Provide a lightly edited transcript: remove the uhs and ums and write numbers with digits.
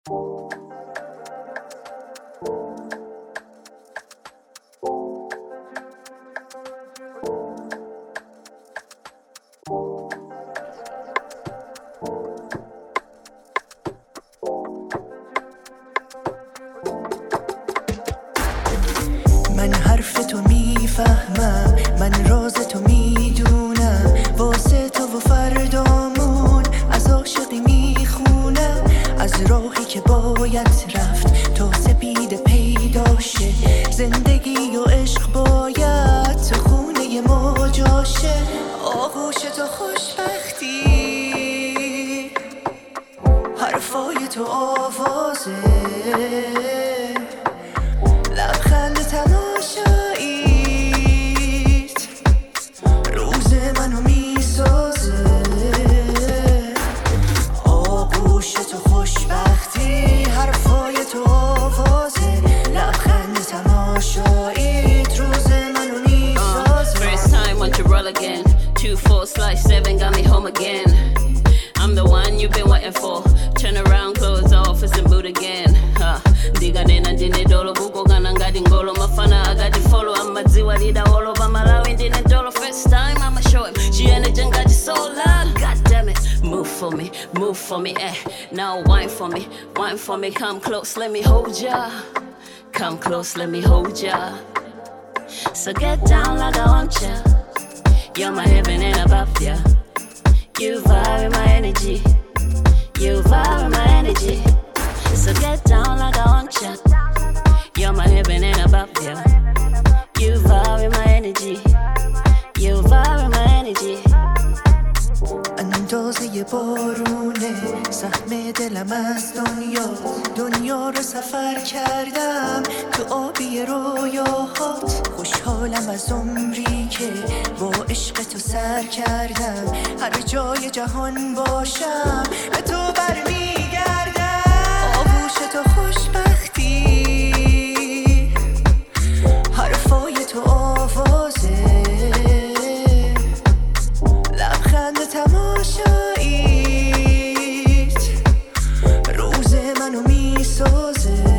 من حرف تو میفهمم، من راز تو میدونم، واسه تو و فردامون از عاشقی میخونم، از راهی که باید رفت تا سپید پیدا شه، زندگی و عشق باید تو خونه ما جاشه، آغوش تو خوشبختی، حرفای تو آوازه، لبخند تماشاییت روز منو میسازه، آغوش تو خوشبختی، حرفای تو آوازه، لبخند تماشاییت روز منو میسازه. First time want to roll again, 2-4-7 got me home again. I'm the one you've been waiting for. Turn around, clothes off, it's a boot again. Diga nena ndine dolo buko gana ngadi ngolo mafana agadi follow. I'm a ziwa lida all over Malawi ndine dolo. First time I'ma show him she energy ngadi so loud. God damn it, move for me, eh. Now wine for me, come close, let me hold ya. Come close, let me hold ya. So get down like I want ya. You're my heaven and above ya. You vibe with my energy. You vibe with my energy. So get down like I want ya. You're my heaven and above ya. You vibe with my energy. You vibe with my energy. اندازه بارونه سهم دلم از دنیا رو سفر کردم تو آبی رویاهات، خوشحالم از عمری که با عشق تو سر کردم، هر جای جهان باشم به تو برمیگردم، آغوش تو خوشبختی، حرفای تو آوازه، لبخند تماشاییت روز منو میسازه.